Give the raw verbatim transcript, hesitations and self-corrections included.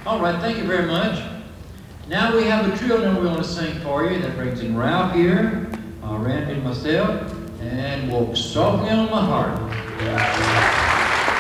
All right, thank you very much. Now we have a trio number we want to sing for you. That brings in Ralph here, uh, Randy and myself, and Walk Softly on My Heart.